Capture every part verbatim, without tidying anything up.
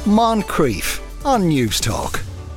Moncrief on News Talk.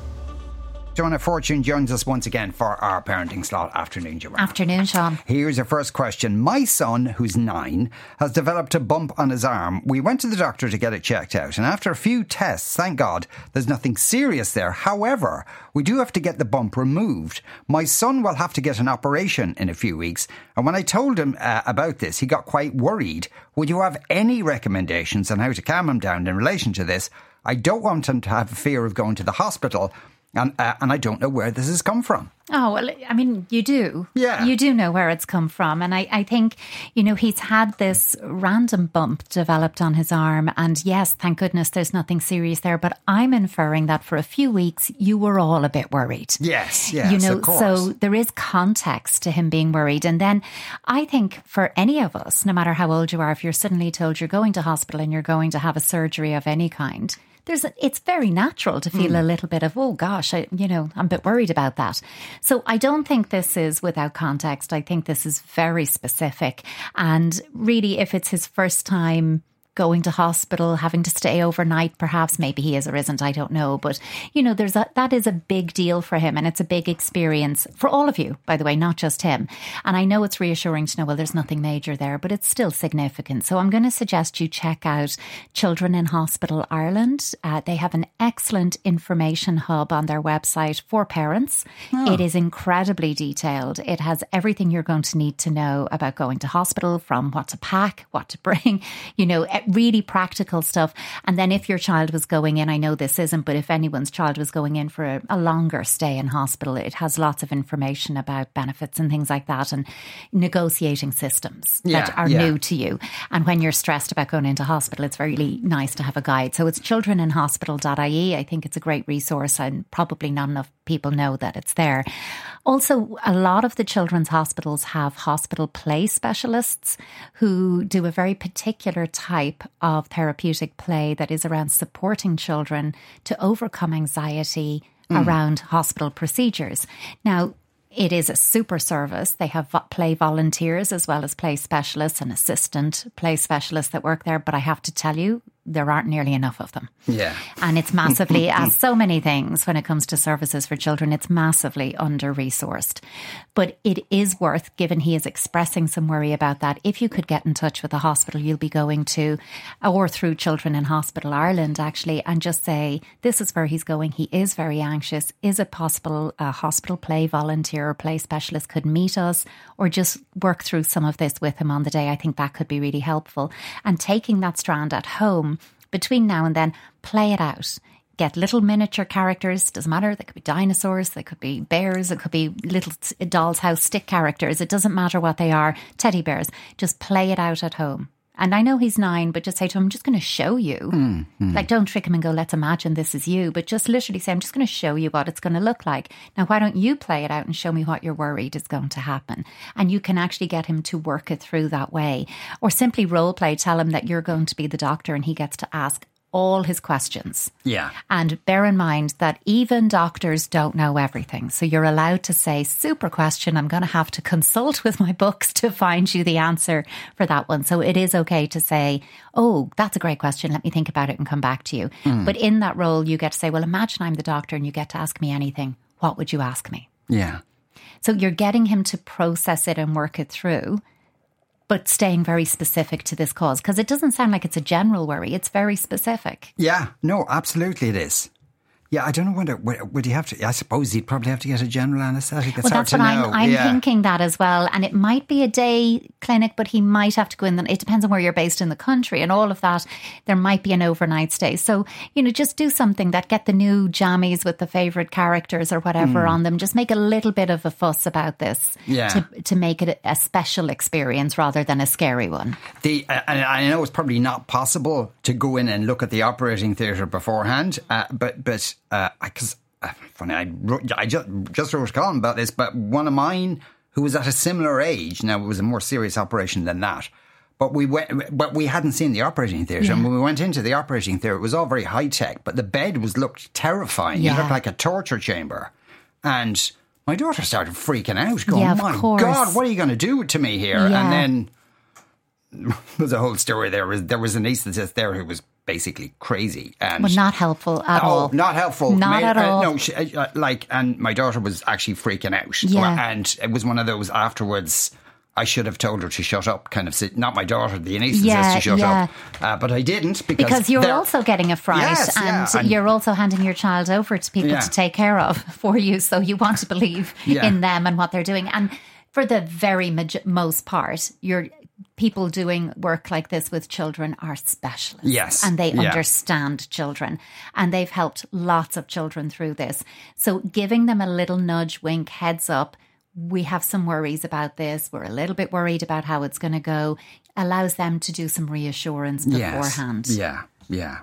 Joanna Fortune joins us once again for our parenting slot. Afternoon, Joanna. Afternoon, Sean. Here's your first question. My son, who's nine, has developed a bump on his arm. We went to the doctor to get it checked out, and after a few tests, thank God, there's nothing serious there. However, we do have to get the bump removed. My son will have to get an operation in a few weeks, and when I told him uh, about this, he got quite worried. Would you have any recommendations on how to calm him down in relation to this? I don't want him to have a fear of going to the hospital. And, uh, and I don't know where this has come from. Oh, well, I mean, you do. Yeah. You do know where it's come from. And I, I think, you know, he's had this random bump developed on his arm. And yes, thank goodness there's nothing serious there. But I'm inferring that for a few weeks, you were all a bit worried. Yes, yes, you know, of course. So there is context to him being worried. And then I think for any of us, no matter how old you are, if you're suddenly told you're going to hospital and you're going to have a surgery of any kind, There's a, it's very natural to feel mm. a little bit of, oh gosh, I, you know, I'm a bit worried about that. So I don't think this is without context. I think this is very specific. And really, if it's his first time going to hospital, having to stay overnight, perhaps, maybe he is or isn't, I don't know. But, you know, there's a, that is a big deal for him, and it's a big experience for all of you, by the way, not just him. And I know it's reassuring to know, well, there's nothing major there, but it's still significant. So I'm going to suggest you check out Children in Hospital Ireland. Uh, they have an excellent information hub on their website for parents. Oh. It is incredibly detailed. It has everything you're going to need to know about going to hospital, from what to pack, what to bring, you know, really practical stuff. And then if your child was going in, I know this isn't, but if anyone's child was going in for a, a longer stay in hospital, it has lots of information about benefits and things like that, and negotiating systems yeah, that are yeah. new to you. And when you're stressed about going into hospital, it's really nice to have a guide. So it's children in hospital dot I E. I think it's a great resource, and probably not enough people know that it's there. Also, a lot of the children's hospitals have hospital play specialists who do a very particular type of therapeutic play that is around supporting children to overcome anxiety mm. around hospital procedures. Now, it is a super service. They have play volunteers as well as play specialists and assistant play specialists that work there. But I have to tell you, there aren't nearly enough of them. Yeah. And it's massively, as so many things when it comes to services for children, it's massively under-resourced. But it is worth, given he is expressing some worry about that, if you could get in touch with the hospital you'll be going to, or through Children in Hospital Ireland, actually, and just say, this is where he's going. He is very anxious. Is it possible a hospital play volunteer or play specialist could meet us, or just work through some of this with him on the day? I think that could be really helpful. And taking that strand at home, between now and then, play it out. Get little miniature characters, doesn't matter. They could be dinosaurs, they could be bears, it could be little doll's house stick characters. It doesn't matter what they are, teddy bears. Just play it out at home. And I know he's nine, but just say to him, I'm just going to show you. Mm, mm. Like, don't trick him and go, let's imagine this is you. But just literally say, I'm just going to show you what it's going to look like. Now, why don't you play it out and show me what you're worried is going to happen? And you can actually get him to work it through that way. Or simply role play, tell him that you're going to be the doctor and he gets to ask all his questions. Yeah. And bear in mind that even doctors don't know everything. So you're allowed to say, super question, I'm going to have to consult with my books to find you the answer for that one. So it is okay to say, oh, that's a great question. Let me think about it and come back to you. Mm. But in that role, you get to say, well, imagine I'm the doctor and you get to ask me anything. What would you ask me? Yeah. So you're getting him to process it and work it through, but staying very specific to this cause, because it doesn't sound like it's a general worry. It's very specific. Yeah, no, absolutely it is. Yeah, I don't know whether, would he have to, I suppose he'd probably have to get a general anaesthetic. It's well, hard that's to what know. I'm, I'm yeah. thinking that as well. And it might be a day clinic, but he might have to go in. The, it depends on where you're based in the country and all of that. There might be an overnight stay. So, you know, just do something that get the new jammies with the favourite characters or whatever mm. on them. Just make a little bit of a fuss about this yeah. to, to make it a special experience rather than a scary one. The uh, and I know it's probably not possible to go in and look at the operating theatre beforehand, uh, but, but, uh, because Uh, funny, I, wrote, I just, just wrote a column about this, but one of mine who was at a similar age, now it was a more serious operation than that, but we went, but we hadn't seen the operating theatre. Yeah. And when we went into the operating theatre, it was all very high tech, but the bed was looked terrifying. Yeah. It looked like a torture chamber. And my daughter started freaking out, going, yeah, my course. God, what are you going to do to me here? Yeah. And then there's a whole story there. There was an anaesthetist there who was basically crazy. And Well, not helpful at oh, all. not helpful. Not Ma- at all. Uh, no, she, uh, like, and my daughter was actually freaking out. Yeah. And it was one of those afterwards, I should have told her to shut up, kind of. Sit, not my daughter, the anaesthetist, Yeah, to shut yeah. up. Uh, but I didn't because... Because you're they're- also getting a fright, Yes, and, yeah, and- you're also handing your child over to people Yeah. to take care of for you. So you want to believe Yeah. in them and what they're doing. And for the very maj- most part, you're... people doing work like this with children are specialists. Yes. And they Yeah. understand children. And they've helped lots of children through this. So giving them a little nudge, wink, heads up, we have some worries about this. We're a little bit worried about how it's going to go. Allows them to do some reassurance beforehand. Yes. Yeah, yeah.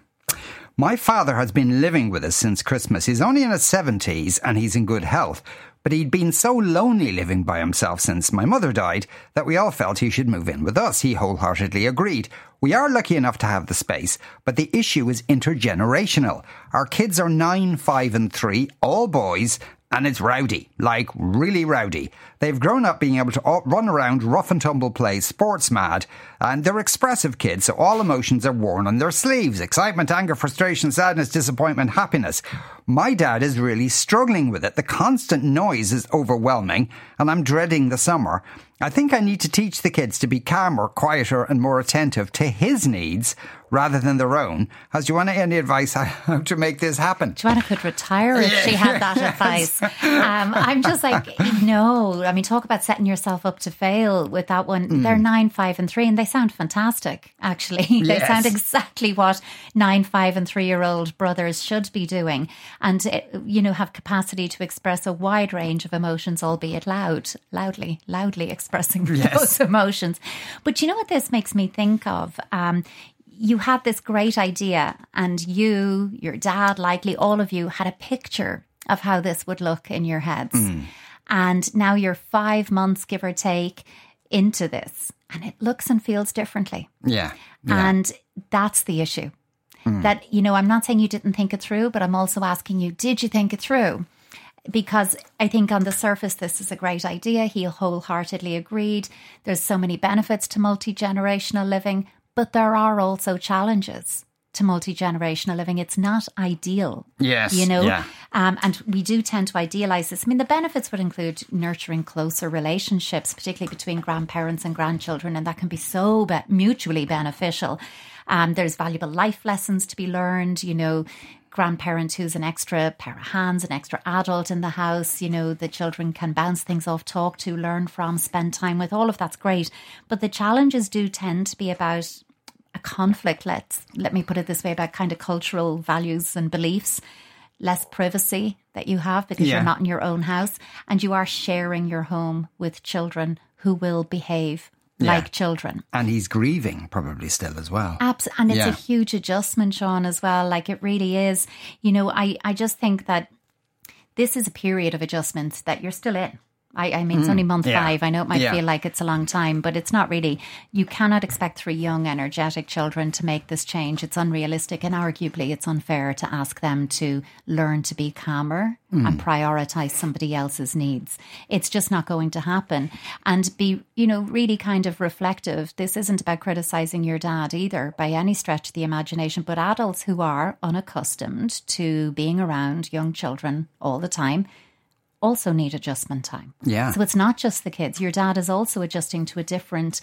My father has been living with us since Christmas. He's only in his seventies and he's in good health. But he'd been so lonely living by himself since my mother died that we all felt he should move in with us. He wholeheartedly agreed. We are lucky enough to have the space, but the issue is intergenerational. Our kids are nine, five and three, all boys, and it's rowdy, like really rowdy. They've grown up being able to all run around, rough and tumble play, sports mad, and they're expressive kids, so all emotions are worn on their sleeves. Excitement, anger, frustration, sadness, disappointment, happiness. My dad is really struggling with it. The constant noise is overwhelming, and I'm dreading the summer. I think I need to teach the kids to be calmer, quieter, and more attentive to his needs rather than their own. Has you want any advice how to make this happen? Joanna could retire if she had that advice. Um, I'm just like, no. I mean, talk about setting yourself up to fail with that one. Mm. They're nine, five and three, and they sound fantastic, actually. They Yes. sound exactly what nine, five and three-year-old brothers should be doing. And, you know, have capacity to express a wide range of emotions, albeit loud, loudly, loudly expressing Yes. those emotions. But you know what this makes me think of? Um, you had this great idea, and you, your dad, likely all of you had a picture of how this would look in your heads. Mm. And now you're five months, give or take, into this, and it looks and feels differently. Yeah. yeah. And that's the issue. Mm. That, you know, I'm not saying you didn't think it through, but I'm also asking you, did you think it through? Because I think on the surface, this is a great idea. He wholeheartedly agreed. There's so many benefits to multi-generational living, but there are also challenges to multi-generational living. It's not ideal. Yes. You know, yeah. um, and we do tend to idealize this. I mean, the benefits would include nurturing closer relationships, particularly between grandparents and grandchildren, and that can be so be- mutually beneficial. Um, there's valuable life lessons to be learned, you know, grandparent who's an extra pair of hands, an extra adult in the house, you know, the children can bounce things off, talk to, learn from, spend time with, all of that's great. But the challenges do tend to be about a conflict, let's, let me put it this way, about kind of cultural values and beliefs, less privacy that you have because Yeah. you're not in your own house, and you are sharing your home with children who will behave Yeah. like children. And he's grieving probably still as well. Abs- and it's Yeah. a huge adjustment, Sean, as well. Like it really is. You know, I, I just think that this is a period of adjustment that you're still in. I, I mean, it's only month yeah. five. I know it might Yeah. feel like it's a long time, but it's not really. You cannot expect three young, energetic children to make this change. It's unrealistic, and arguably it's unfair to ask them to learn to be calmer mm. and prioritise somebody else's needs. It's just not going to happen. And be, you know, really kind of reflective. This isn't about criticising your dad either by any stretch of the imagination, but adults who are unaccustomed to being around young children all the time also need adjustment time. Yeah. So it's not just the kids. Your dad is also adjusting to a different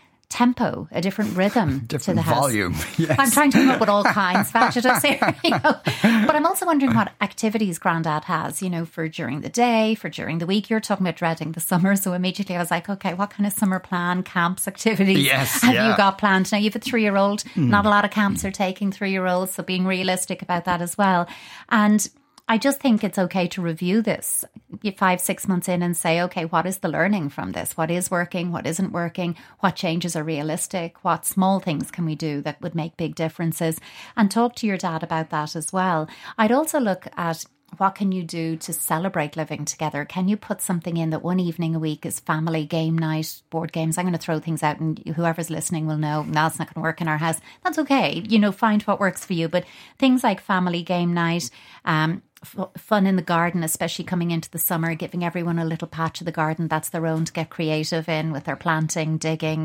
tempo, a different rhythm different to the house. volume. Yes. I'm trying to come up with all kinds of adjectives here. You know? But I'm also wondering what activities Grandad has, you know, for during the day, for during the week. You're talking about dreading the summer. So immediately I was like, okay, what kind of summer plan, camps, activities Yes, have yeah. you got planned? Now you have a three-year-old. Mm. Not a lot of camps are taking three-year-olds. So being realistic about that as well. And I just think it's okay to review this five, six months in and say, okay, what is the learning from this? What is working? What isn't working? What changes are realistic? What small things can we do that would make big differences? And talk to your dad about that as well. I'd also look at what can you do to celebrate living together? Can you put something in that one evening a week is family game night, board games? I'm going to throw things out and whoever's listening will know, no, it's not going to work in our house. That's okay. You know, find what works for you. But things like family game night, um, f- fun in the garden, especially coming into the summer, giving everyone a little patch of the garden that's their own to get creative in with their planting, digging,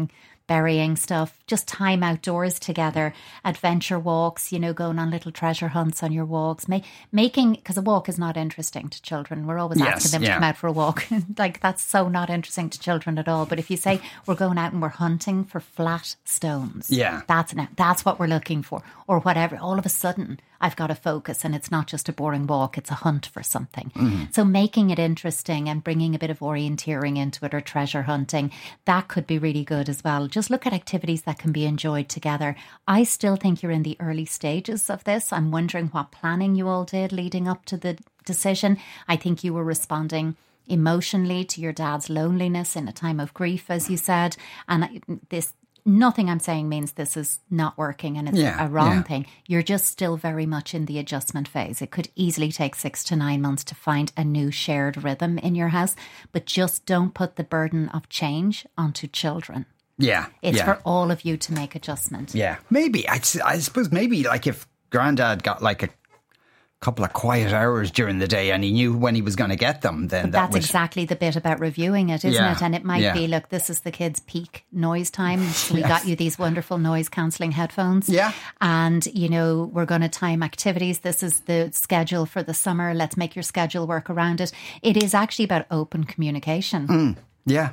burying stuff, just time outdoors together, adventure walks, you know, going on little treasure hunts on your walks, make, making, because a walk is not interesting to children. We're always Yes, asking them yeah. to come out for a walk. Like, that's so not interesting to children at all. But if you say we're going out and we're hunting for flat stones, Yeah. that's an, that's what we're looking for, or whatever, all of a sudden I've got to focus and it's not just a boring walk, it's a hunt for something. Mm-hmm. So making it interesting and bringing a bit of orienteering into it, or treasure hunting, that could be really good as well. Just look at activities that can be enjoyed together. I still think you're in the early stages of this. I'm wondering what planning you all did leading up to the decision. I think you were responding emotionally to your dad's loneliness in a time of grief, as you said. And this, nothing I'm saying means this is not working and it's Yeah, a wrong yeah. thing. You're just still very much in the adjustment phase. It could easily take six to nine months to find a new shared rhythm in your house, but just don't put the burden of change onto children. Yeah. It's yeah. for all of you to make adjustment. Yeah. Maybe, I, I suppose maybe like if Grandad got like a couple of quiet hours during the day and he knew when he was going to get them, then But that that's would... exactly the bit about reviewing it, isn't Yeah, it? And it might yeah. be, look, this is the kids' peak noise time. So we Yes. got you these wonderful noise cancelling headphones. Yeah. And, you know, we're going to time activities. This is the schedule for the summer. Let's make your schedule work around it. It is actually about open communication. Mm, yeah.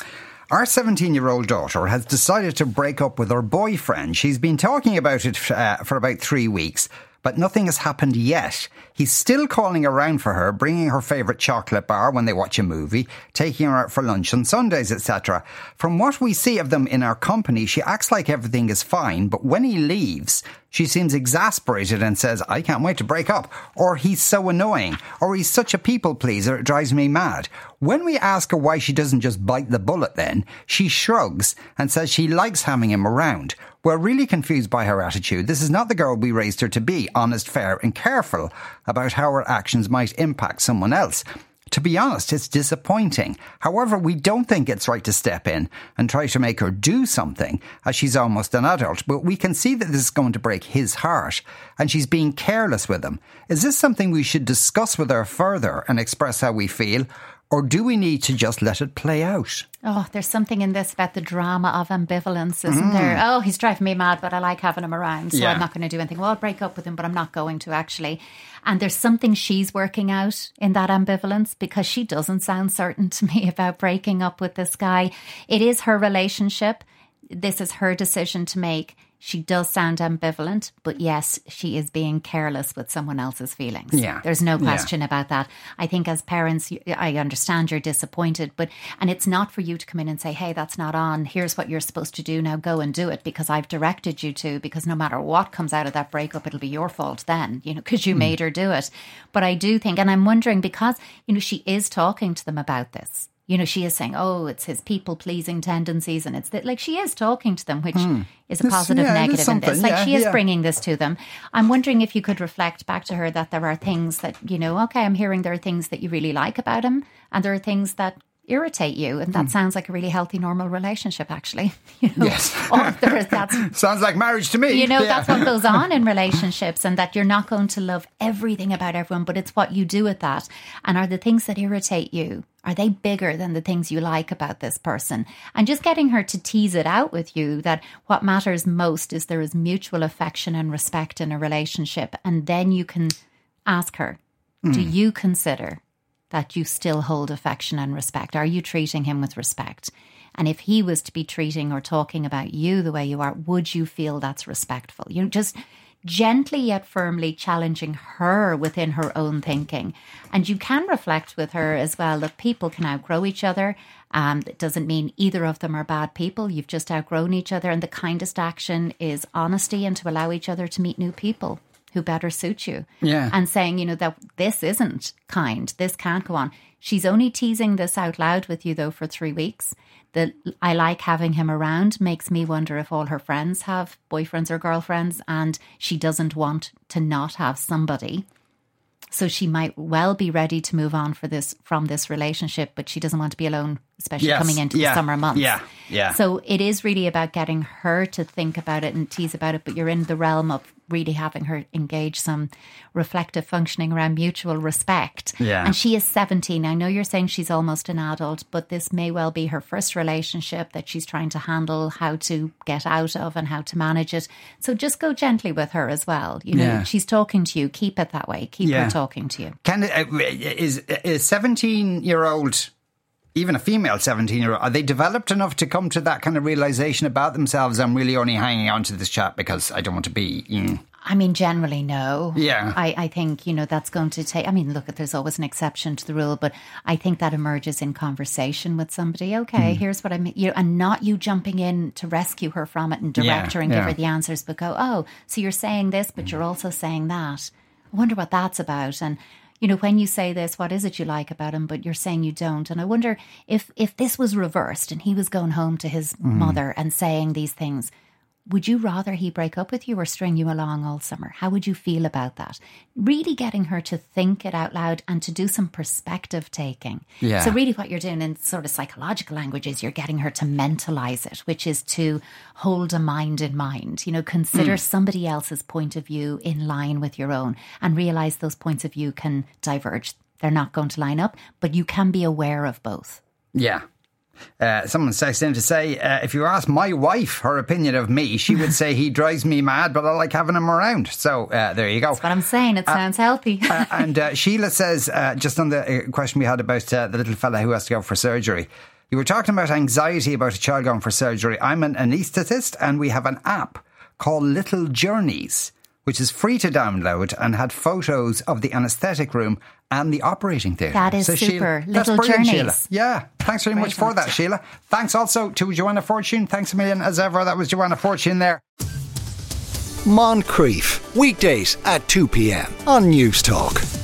Our seventeen-year-old daughter has decided to break up with her boyfriend. She's been talking about it uh, for about three weeks, but nothing has happened yet. He's still calling around for her, bringing her favourite chocolate bar when they watch a movie, taking her out for lunch on Sundays, et cetera. From what we see of them in our company, she acts like everything is fine, but when he leaves, she seems exasperated and says, I can't wait to break up, or he's so annoying, or he's such a people pleaser, it drives me mad. When we ask her why she doesn't just bite the bullet then, she shrugs and says she likes having him around. We're really confused by her attitude. This is not the girl we raised her to be, honest, fair and careful about how her actions might impact someone else. To be honest, it's disappointing. However, we don't think it's right to step in and try to make her do something, as she's almost an adult, but we can see that this is going to break his heart, and she's being careless with him. Is this something we should discuss with her further and express how we feel, or do we need to just let it play out? Oh, there's something in this about the drama of ambivalence, isn't mm. there? Oh, he's driving me mad, but I like having him around, so yeah. I'm not going to do anything. Well, I'll break up with him, but I'm not going to actually. And there's something she's working out in that ambivalence, because she doesn't sound certain to me about breaking up with this guy. It is her relationship. This is her decision to make. She does sound ambivalent, but yes, she is being careless with someone else's feelings. Yeah. There's no question yeah. about that. I think as parents, I understand you're disappointed, but and it's not for you to come in and say, hey, that's not on. Here's what you're supposed to do. Now go and do it because I've directed you to, because no matter what comes out of that breakup, it'll be your fault then, you know, because you mm. made her do it. But I do think, and I'm wondering because, you know, she is talking to them about this. You know, she is saying, oh, it's his people-pleasing tendencies. And it's that, like, she is talking to them, which mm. is a this, positive, yeah, negative in this. Like, yeah, she is yeah. bringing this to them. I'm wondering if you could reflect back to her that there are things that, you know, okay, I'm hearing there are things that you really like about him. And there are things that irritate you. And that mm. sounds like a really healthy, normal relationship, actually. You know, yes. or there is, that's, sounds like marriage to me. You know, yeah. that's what goes on in relationships, and that you're not going to love everything about everyone, but it's what you do with that. And are the things that irritate you, are they bigger than the things you like about this person? And just getting her to tease it out with you that what matters most is there is mutual affection and respect in a relationship. And then you can ask her, mm. do you consider that you still hold affection and respect? Are you treating him with respect? And if he was to be treating or talking about you the way you are, would you feel that's respectful? You know, just gently yet firmly challenging her within her own thinking. And you can reflect with her as well that people can outgrow each other. Um, it doesn't mean either of them are bad people. You've just outgrown each other. And the kindest action is honesty and to allow each other to meet new people who better suit you. Yeah. And saying, you know, that this isn't kind. This can't go on. She's only teasing this out loud with you, though, for three weeks. The I like having him around makes me wonder if all her friends have boyfriends or girlfriends and she doesn't want to not have somebody. So she might well be ready to move on for this from this relationship, but she doesn't want to be alone, especially yes. coming into yeah. the summer months. Yeah, yeah. So it is really about getting her to think about it and tease about it, but you're in the realm of really having her engage some reflective functioning around mutual respect. Yeah. And she is seventeen. I know you're saying she's almost an adult, but this may well be her first relationship that she's trying to handle, how to get out of and how to manage it. So just go gently with her as well. You know, Yeah. she's talking to you. Keep it that way. Keep Yeah. her talking to you. Can it, uh, is is seventeen year old, even a female seventeen year old, are they developed enough to come to that kind of realization about themselves? I'm really only hanging on to this chap because I don't want to be. Mm. I mean, generally, no. Yeah. I, I think, you know, that's going to take, I mean, look, there's always an exception to the rule, but I think that emerges in conversation with somebody. Okay, Mm. here's what I mean. You know, and not you jumping in to rescue her from it and direct Yeah, her and yeah. give her the answers, but go, oh, so you're saying this, but you're also saying that. I wonder what that's about. And, you know, when you say this, what is it you like about him, but you're saying you don't? And I wonder if, if this was reversed and he was going home to his Mm. mother and saying these things, would you rather he break up with you or string you along all summer? How would you feel about that? Really getting her to think it out loud and to do some perspective taking. Yeah. So really what you're doing in sort of psychological language is you're getting her to mentalize it, which is to hold a mind in mind. You know, consider Mm. somebody else's point of view in line with your own and realize those points of view can diverge. They're not going to line up, but you can be aware of both. Yeah. Uh, someone texted in to say, uh, if you ask my wife her opinion of me, she would say he drives me mad, but I like having him around. So uh, there you go. That's what I'm saying. It sounds healthy. uh, and uh, Sheila says, uh, just on the uh, question we had about uh, the little fella who has to go for surgery, you were talking about anxiety about a child going for surgery. I'm an anaesthetist and we have an app called Little Journeys, which is free to download and had photos of the anaesthetic room and the operating theatre. That is super. Sheila, that's Little brilliant, Journeys. Sheila. Yeah, thanks very much for that, Sheila. Thanks also to Joanna Fortune. Thanks a million as ever. That was Joanna Fortune there. Moncrief, weekdays at two p.m. on News Talk.